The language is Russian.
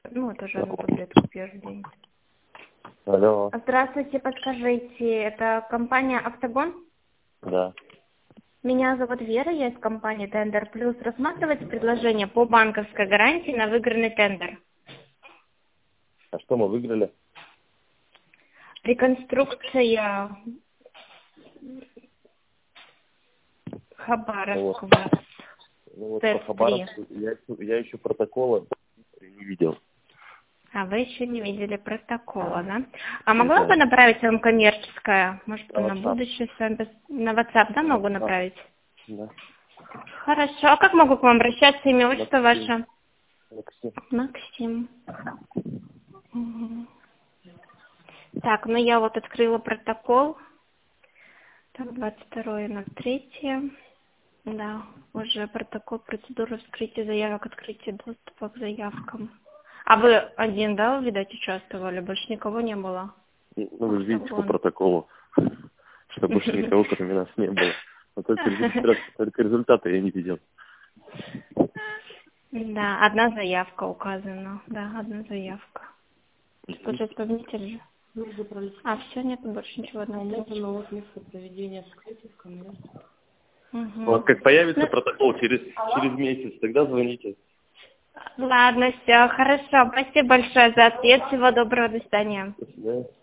Ну, тоже одну таблетку пьешь в день. Алло. Здравствуйте, подскажите, это компания «Октагон»? Да. Меня зовут Вера, я из компании «Тендер Плюс». Рассматриваете предложение по банковской гарантии на выигранный тендер? А что мы выиграли? Реконструкция Вот. Хабаровского. Ну вот по ТЭЦ-3. Хабаровску я еще протокола не видел. А вы еще не видели протокола, да? А могла Да. бы направить вам коммерческое? Может, На на WhatsApp. будущее с вами на WhatsApp, да, могу направить? Да. Хорошо. А как могу к вам обращаться? Имя, отчество Максим. ваше? Максим. Максим. Мгм. Так, ну я вот открыла протокол. Так, 22.03. Да, уже протокол процедуры вскрытия заявок, открытия доступа к заявкам. А вы один, да, видать, участвовали? Больше никого не было? Ну, вы же видите по Октагон. протоколу, что больше никого, кроме нас, не было. Но только результаты я не видел. Да, одна заявка указана. Да, одна заявка. Тоже исполнитель же. А, все, нет, больше ничего. Новых место проведения вскрытия в коммерции. Вот как появится протокол через месяц, тогда звоните. Ладно, все, хорошо. Спасибо большое за ответ. Всего доброго, до свидания. До свидания.